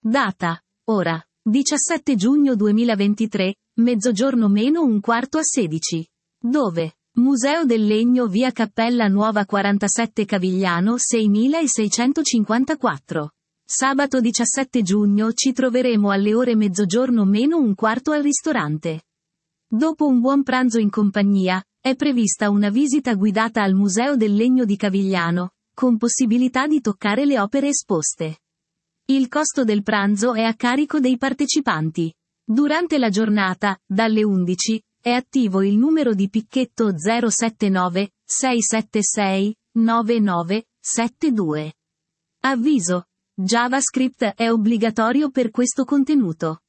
Data, ora, 17 giugno 2023, mezzogiorno meno un quarto a 16. Dove? Museo del Legno, via Cappella Nuova 47 Cavigliano 6654. Sabato 17 giugno ci troveremo alle ore mezzogiorno meno un quarto al ristorante. Dopo un buon pranzo in compagnia, è prevista una visita guidata al Museo del Legno di Cavigliano, con possibilità di toccare le opere esposte. Il costo del pranzo è a carico dei partecipanti. Durante la giornata, dalle 11, è attivo il numero di picchetto 079 676 9972. Avviso: JavaScript è obbligatorio per questo contenuto.